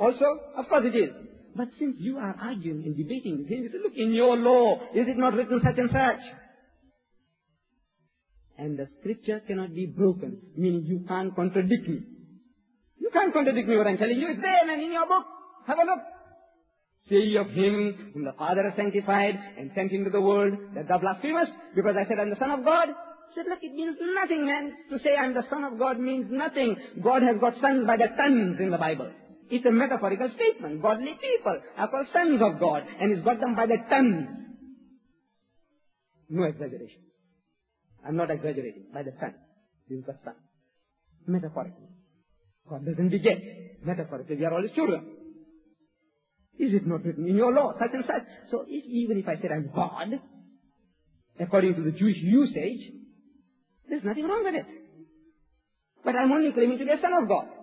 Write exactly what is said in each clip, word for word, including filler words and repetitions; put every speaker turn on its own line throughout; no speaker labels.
also? Of course it is. But since you are arguing and debating with him, you say, look, in your law, is it not written such and such? And the scripture cannot be broken, meaning you can't contradict me. You can't contradict me what I'm telling you. It's there, man, in your book. Have a look. Say ye of him whom the Father has sanctified and sent into the world, that thou blasphemest, because I said I'm the Son of God. He said, look, it means nothing, man. To say I'm the Son of God means nothing. God has got sons by the tons in the Bible. It's a metaphorical statement. Godly people are called sons of God, and He's got them by the tons. No exaggeration. I'm not exaggerating. By the tons. He's got sons. Metaphorically. God doesn't beget. Metaphorically, we are all His children. Is it not written in your law, such and such? So if, even if I said I'm God, according to the Jewish usage, there's nothing wrong with it. But I'm only claiming to be a son of God.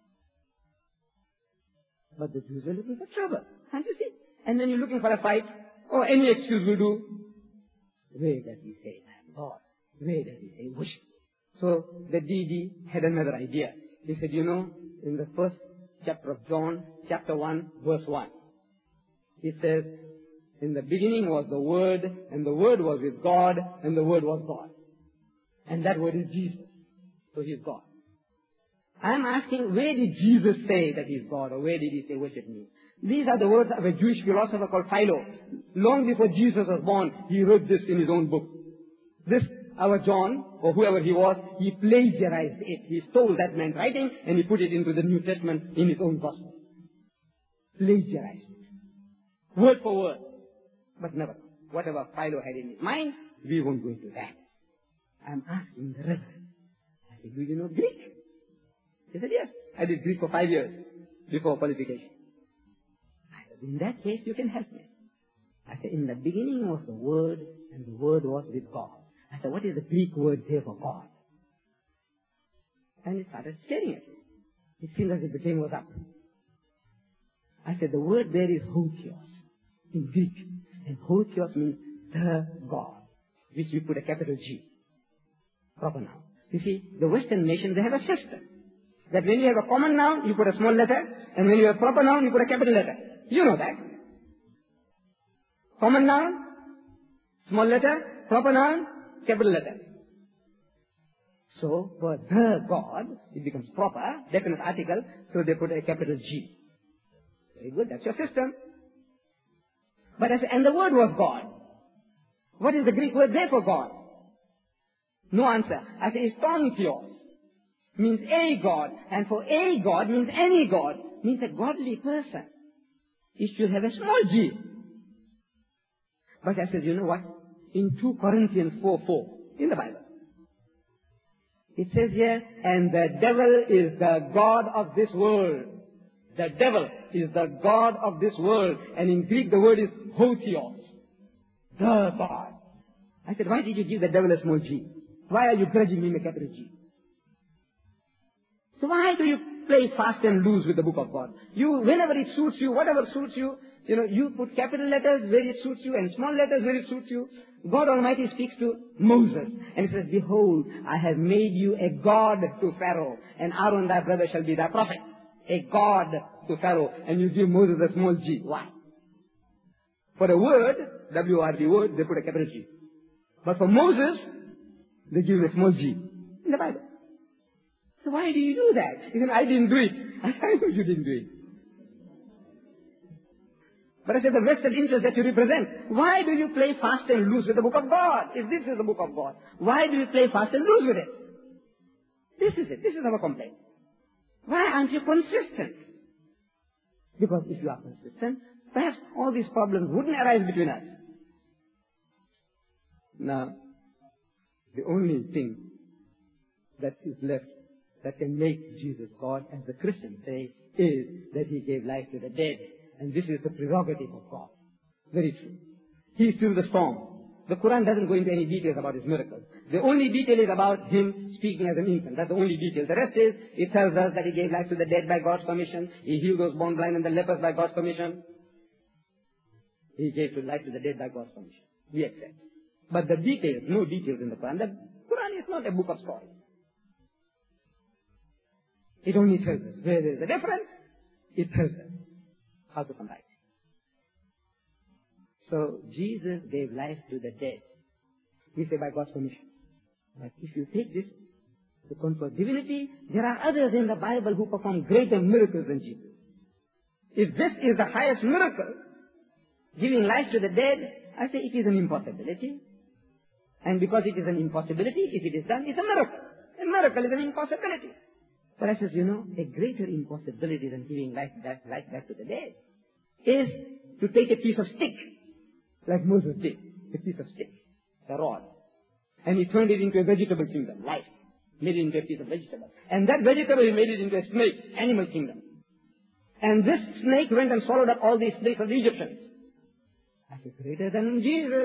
But the Jews are looking for trouble. Can't you see? And then you're looking for a fight. Oh, any excuse will do. Where does he say I'm God? Where does he say worship? So the D D had another idea. He said, you know, in the first chapter of John, chapter one, verse one, he says, in the beginning was the Word, and the Word was with God, and the Word was God. And that Word is Jesus. So He's God. I'm asking, where did Jesus say that He's God, or where did He say worship me? These are the words of a Jewish philosopher called Philo. Long before Jesus was born, he wrote this in his own book. This, our John, or whoever he was, he plagiarized it. He stole that man's writing, and he put it into the New Testament in his own gospel. Plagiarized it. Word for word. But never. Whatever Philo had in his mind, we won't go into that. I'm asking the Reverend. I said, do you know Greek? He said, yes. I did Greek for five years before qualification. I said, in that case, you can help me. I said, in the beginning was the Word, and the Word was with God. I said, what is the Greek word there for God? And he started staring at me. It seemed as if the game was up. I said, the word there is hotios in Greek. And hotios means the God, which we put a capital G. Proper noun. You see, the Western nations, they have a system. That when you have a common noun, you put a small letter, and when you have a proper noun, you put a capital letter. You know that. Common noun, small letter, proper noun, capital letter. So, for the God, it becomes proper, definite article, so they put a capital G. Very good, that's your system. But I say, and the word was God. What is the Greek word there for God? No answer. I say, Stontios means a God, and for a God means any God, means a godly person. It should have a small g. But I said, you know what? In two Corinthians four four, in the Bible, it says here, and the devil is the God of this world. The devil is the God of this world. And in Greek the word is hotios. The God. I said, why did you give the devil a small g? Why are you grudging him a capital G? So why do you play fast and loose with the book of God? You, whenever it suits you, whatever suits you, you know, you put capital letters where it suits you and small letters where it suits you. God Almighty speaks to Moses and he says, behold, I have made you a God to Pharaoh, and Aaron thy brother shall be thy prophet. A God to Pharaoh, and you give Moses a small g. Why? For a word, W R D word, they put a capital G. But for Moses, they give a small g in the Bible. So why do you do that? He said, I didn't do it. I know you didn't do it. But I said, the vested interest that you represent, why do you play fast and loose with the book of God? If this is the book of God, why do you play fast and loose with it? This is it. This is our complaint. Why aren't you consistent? Because if you are consistent, perhaps all these problems wouldn't arise between us. Now, the only thing that is left that can make Jesus God, as the Christians say, is that He gave life to the dead. And this is the prerogative of God. Very true. He is still the storm. The Quran doesn't go into any details about His miracles. The only detail is about Him speaking as an infant. That's the only detail. The rest is, it tells us that He gave life to the dead by God's permission. He healed those born blind and the lepers by God's permission. He gave to life to the dead by God's permission. We accept. But the details, no details in the Quran. The Quran is not a book of stories. It only tells us where there is a difference. It tells us. how to come back. So Jesus gave life to the dead. We say by God's permission. But if you take this to confer divinity, there are others in the Bible who perform greater miracles than Jesus. If this is the highest miracle, giving life to the dead, I say it is an impossibility. And because it is an impossibility, if it is done, it's a miracle. A miracle is an impossibility. But I says, you know, a greater impossibility than giving life back, life back to the dead is to take a piece of stick, like Moses did, a piece of stick, a rod, and he turned it into a vegetable kingdom, life, made it into a piece of vegetable. And that vegetable, he made it into a snake, animal kingdom. And this snake went and swallowed up all these snakes of the Egyptians. I said, greater than Jesus.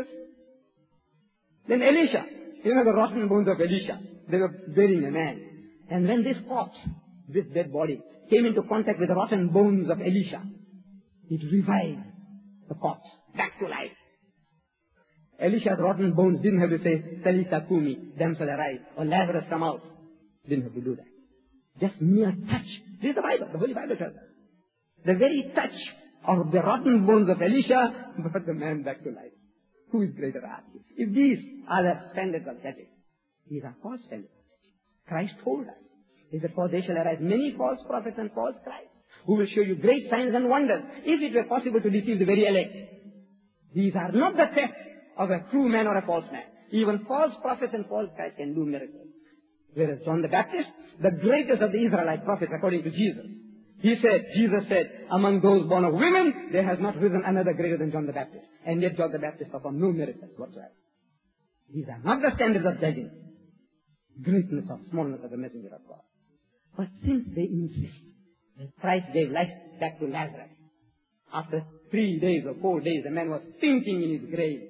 Then Elisha, you know the rotten bones of Elisha, they were burying a man. And when this corpse, this dead body, came into contact with the rotten bones of Elisha, it revived the corpse back to life. Elisha's rotten bones didn't have to say, Talitha Kumi, damsel arise, or Lazarus come out. Didn't have to do that. Just mere touch. This is the Bible, the Holy Bible tells us. The very touch of the rotten bones of Elisha brought the man back to life. Who is greater than you? If these are the standards of judging, these are false standards of judging. Christ told us, he said, for there shall arise many false prophets and false Christs, who will show you great signs and wonders, if it were possible to deceive the very elect. These are not the test of a true man or a false man. Even false prophets and false Christs can do miracles. Whereas John the Baptist, the greatest of the Israelite prophets according to Jesus, he said, Jesus said, among those born of women, there has not risen another greater than John the Baptist. And yet John the Baptist performed no miracles whatsoever. These are not the standards of judging greatness or smallness of the messenger of God. But since they insist that Christ gave life back to Lazarus, after three days or four days, the man was stinking in his grave.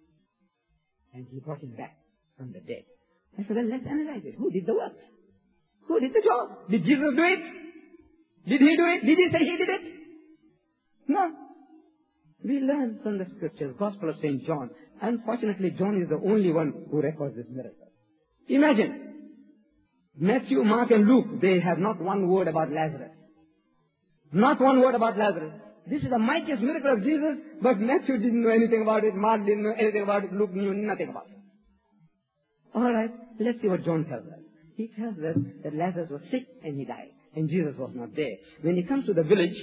And he brought him back from the dead. I said, well, let's analyze it. Who did the work? Who did the job? Did Jesus do it? Did he do it? Did he say he did it? No. We learn from the scriptures, Gospel of Saint John. Unfortunately, John is the only one who records this miracle. Imagine, Matthew, Mark, and Luke, they have not one word about Lazarus. Not one word about Lazarus. This is the mightiest miracle of Jesus, but Matthew didn't know anything about it, Mark didn't know anything about it, Luke knew nothing about it. Alright, let's see what John tells us. He tells us that Lazarus was sick and he died, and Jesus was not there. When he comes to the village,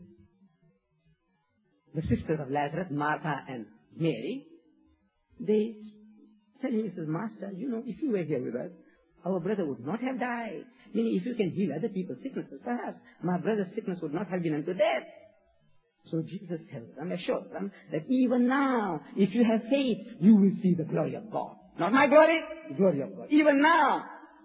the sisters of Lazarus, Martha and Mary, they tell him, he says, Master, you know, if you were here with us, our brother would not have died. Meaning, if you can heal other people's sicknesses, perhaps my brother's sickness would not have been unto death. So Jesus tells them, assures them, that even now, if you have faith, you will see the glory of God. Not my glory, the glory of God. Even now.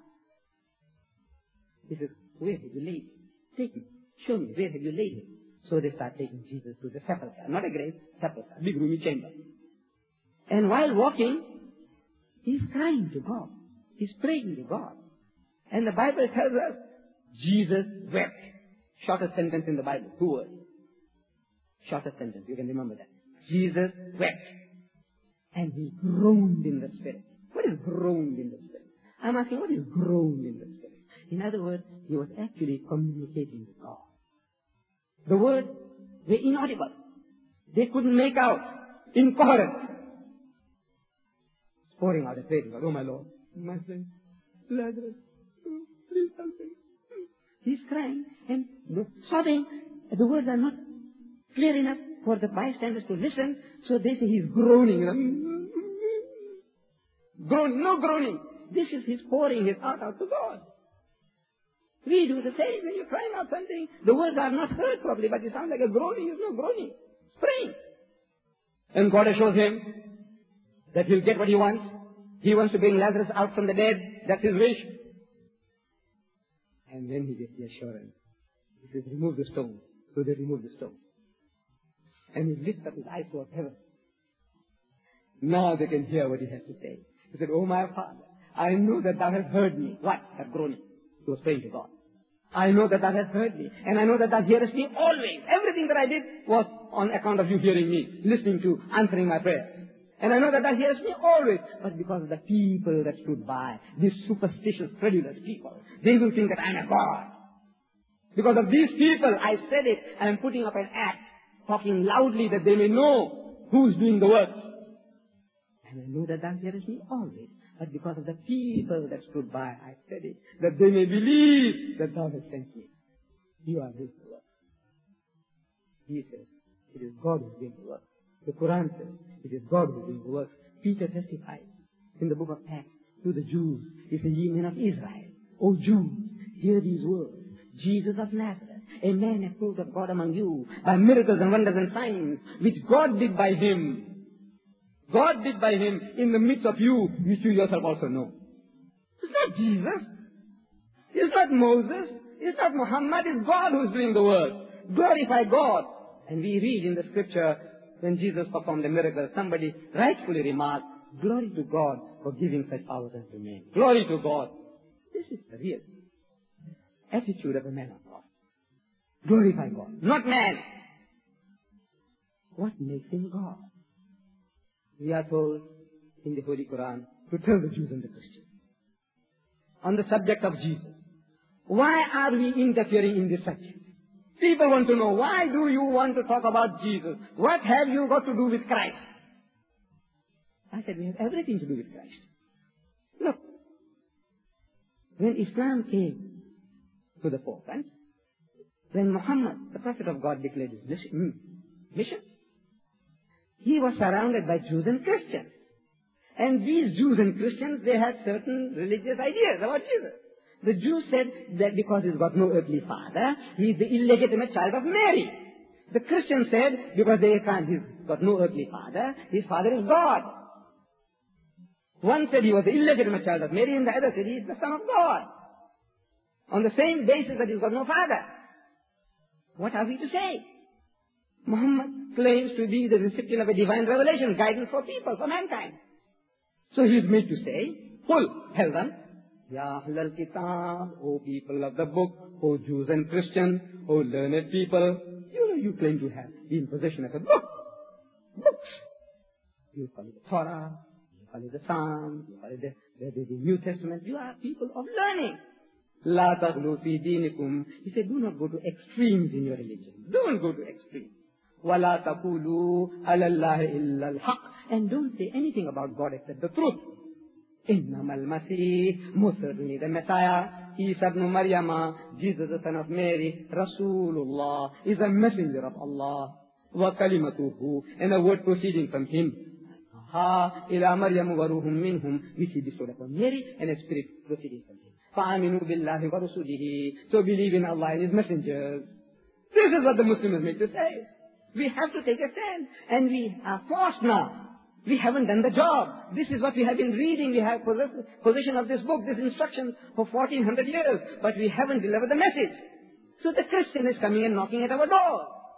He says, where have you laid him? Take him. Show me, where have you laid him? So they start taking Jesus to the sepulchre. Not a grave, sepulchre, big roomy chamber. And while walking, he's crying to God. He's praying to God. And the Bible tells us, Jesus wept. Shortest sentence in the Bible, two words. Shortest sentence, you can remember that. Jesus wept. And he groaned in the Spirit. What is groaned in the Spirit? I'm asking, what is groaned in the Spirit? In other words, he was actually communicating with God. The words were inaudible. They couldn't make out. Incoherent. Pouring out a prayer to God. Oh my Lord, my friend, Lazarus, oh, please help me. He's crying and the sobbing. The words are not clear enough for the bystanders to listen, so they say he's groaning. Groaning, no groaning. This is his pouring his heart out to God. We do the same when you're crying out something. The words are not heard properly, but it sounds like a groaning. It's no groaning. It's praying. And God assures him that he'll get what he wants. He wants to bring Lazarus out from the dead. That's his wish. And then he gets the assurance. He says, remove the stone. So they remove the stone. And he lifts up his eyes towards heaven. Now they can hear what he has to say. He said, oh my Father, I know that thou hast heard me. What? That groaning. He was praying to God. I know that thou hast heard me. And I know that thou hearest me always. Everything that I did was on account of you hearing me, listening to, answering my prayer. And I know that thou hearest me always. But because of the people that stood by, these superstitious, credulous people, they will think that I'm a God. Because of these people, I said it, I am putting up an act talking loudly that they may know who's doing the work. And I know that thou hearest me always. But because of the people that stood by, I said it, that they may believe that thou hast sent me. You are doing the work. He says, it is God who is doing the work. The Quran says, it is God who is doing the work. Peter testifies in the book of Acts to the Jews. He said, ye men of Israel, O Jews, hear these words. Jesus of Nazareth, a man approved of God among you by miracles and wonders and signs, which God did by him. God did by him in the midst of you, which you yourself also know. It's not Jesus. It's not Moses. It's not Muhammad. It's God who's doing the work. Glorify God. And we read in the scripture, when Jesus performed a miracle, somebody rightfully remarked, glory to God for giving such powers unto men. Glory to God. This is the real attitude of a man of God. Glorify God, not man. What makes him God? We are told in the Holy Quran to tell the Jews and the Christians on the subject of Jesus. Why are we interfering in this subject? People want to know, why do you want to talk about Jesus? What have you got to do with Christ? I said, we have everything to do with Christ. Look, when Islam came to the forefront, when Muhammad, the Prophet of God, declared his mission, mission, he was surrounded by Jews and Christians. And these Jews and Christians, they had certain religious ideas about Jesus. The Jews said that because he's got no earthly father, he's the illegitimate child of Mary. The Christians said because they can't, he's got no earthly father, his father is God. One said he was the illegitimate child of Mary, and the other said he is the son of God. On the same basis that he's got no father. What are we to say? Muhammad claims to be the recipient of a divine revelation, guidance for people, for mankind. So he is made to say, Qul, tell them, Ya Ahlal Kitab, O people of the book, O Jews and Christians, O learned people, you know you claim to have been in possession of a book. Books. You call it the Torah, you call it the Psalms, you call it the, the, the, the New Testament. You are people of learning. La taghlu fi dinikum. He said, do not go to extremes in your religion. Don't go to extremes. Wala taqulu ala Allahi illa al-haq. And don't say anything about God except the truth. Innamal Masih, most certainly the Messiah, Isa ibn Maryama, Jesus the son of Mary, Rasulullah, is a messenger of Allah. Wa kalimatuhu, and a word proceeding from him. Ha ila Maryam wa ruhum minhum, which he bestowed upon Mary, and a spirit proceeding from him. Fa'aminu billahi wa rasulihi, so believe in Allah and his messengers. This is what the Muslim is made to say. We have to take a stand, and we are forced now. We haven't done the job. This is what we have been reading. We have possession of this book, this instruction for fourteen hundred years, but we haven't delivered the message. So the Christian is coming and knocking at our door.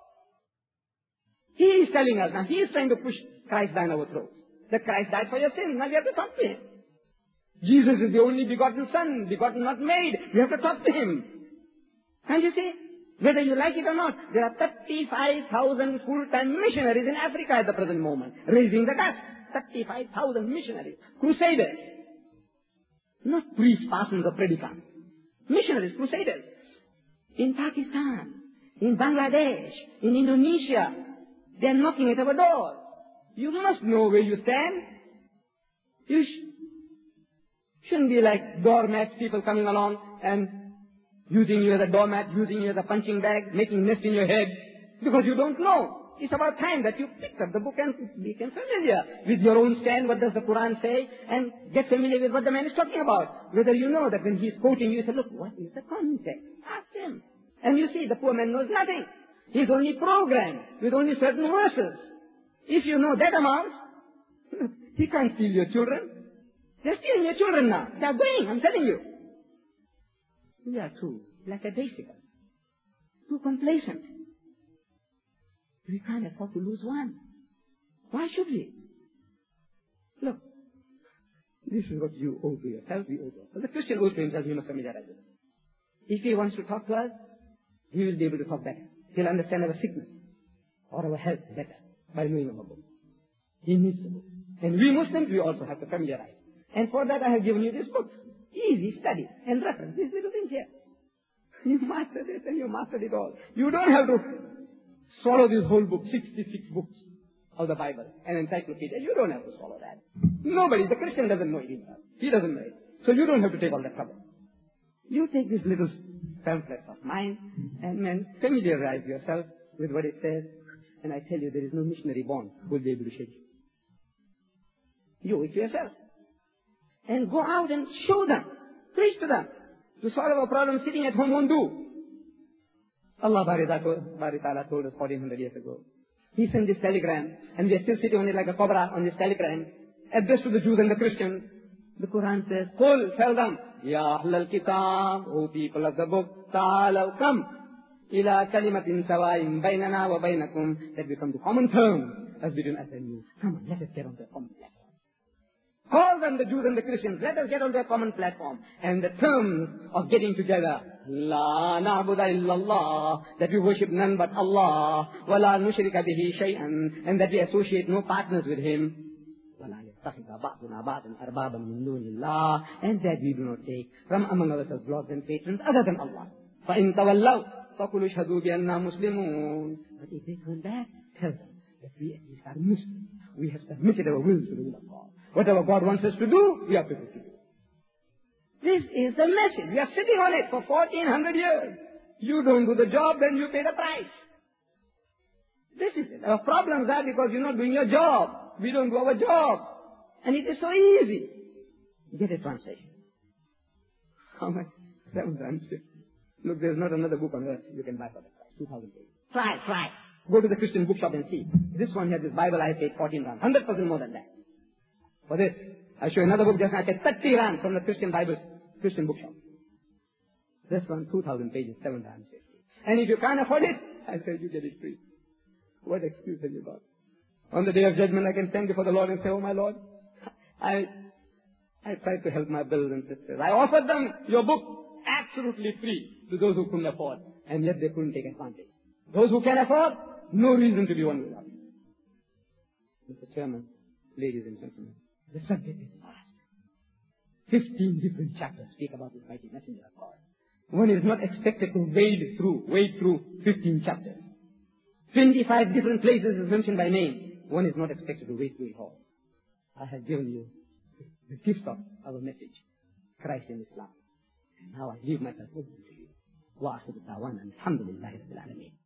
He is telling us now, he is trying to push Christ down our throats. That Christ died for your sins. Now we have to talk to him. Jesus is the only begotten Son, begotten not made. We have to talk to him. Can't you see? Whether you like it or not, there are thirty-five thousand full-time missionaries in Africa at the present moment, raising the dust. thirty-five thousand missionaries, crusaders. Not priests, parsons, or predicants. Missionaries, crusaders. In Pakistan, in Bangladesh, in Indonesia, they are knocking at our door. You must know where you stand. You sh- shouldn't be like doormats, people coming along and using you as a doormat, using you as a punching bag, making nest in your head, because you don't know. It's about time that you pick up the book and become familiar with your own stand, what does the Quran say, and get familiar with what the man is talking about. Whether you know that when he's quoting you, you say, look, what is the context? Ask him. And you see, the poor man knows nothing. He's only programmed with only certain verses. If you know that amount, he can't steal your children. They're stealing your children now. They're going, I'm telling you. We are too lackadaisical, too complacent. We can't afford to lose one. Why should we? Look, this is what you owe to yourself, we owe to ourselves. The Christian owes to himself, he must familiarize with it. If he wants to talk to us, he will be able to talk better. He'll understand our sickness or our health better by knowing our book. He needs the book. And we Muslims, we also have to familiarize. And for that I have given you this book. Easy study and reference. These little things here. You master this and you mastered it all. You don't have to swallow this whole book, sixty-six books of the Bible, an encyclopedia. You don't have to swallow that. Nobody, the Christian doesn't know it either. He doesn't know it. So you don't have to take all that trouble. You take these little pamphlets of mine and then familiarize yourself with what it says. And I tell you, there is no missionary born who will be able to shake you. You owe it to yourself. And go out and show them. Preach to them. To solve a problem sitting at home won't do. Allah Bari Ta'ala told us fourteen hundred years ago. He sent this telegram, and we are still sitting on it like a cobra on this telegram, addressed to the Jews and the Christians. The Quran says, Qul, tell them, Ya Ahlal Kitab, O people of the book, Ta'alaw, come, ila kalimatin sawaim bainana wa bainakum, that we come to common terms as between us and you. Come on, let us get on the common platform. Call them, the Jews and the Christians, let us get on their common platform. And the terms of getting together, La na'budu illallah, that we worship none but Allah, wa la nushrika bihi shay'an, and that we associate no partners with Him, wa la yattakhidha ba'duna ba'dan arbaban min dunillah, and that we do not take from among ourselves lords and patrons other than Allah. فَإِن تَوَلَّوْا فَقُلُوا اشْهَدُوا بِأَنَّا مُسْلِمُونَ. But if they turn back, tell them that we at least are Muslims. We have submitted our will to the will of God. Whatever God wants us to do, we have to do. This is the message. We are sitting on it for fourteen hundred years. You don't do the job, then you pay the price. This is it. Our problems are because you're not doing your job. We don't do our job. And it is so easy. Get a translation. How much? Seven times fifty. Look, there's not another book on earth you can buy for that price. Two thousand pages. Try, try. Go to the Christian bookshop and see. This one has this Bible I paid fourteen rand. Hundred percent more than that. For this, I show another book just now. I paid thirty rand from the Christian Bible, Christian bookshop. This one, two thousand pages, seven times fifty. And if you can't afford it, I say you get it free. What excuse have you got? On the day of judgment, I can stand before the Lord and say, oh my Lord, I, I tried to help my brothers and sisters. I offered them your book absolutely free to those who couldn't afford, and yet they couldn't take advantage. Those who can afford, no reason to be one without. Mister Chairman, ladies and gentlemen, the subject is vast. Fifteen different chapters speak about this mighty messenger of God. One is not expected to wade through, wade through fifteen chapters. Twenty-five different places is mentioned by name. One is not expected to wade through it all. I have given you the gift of our message, Christ in Islam. And now I leave myself open to you. Wa akhiru da'wana alhamdulillahi rabbil alameen.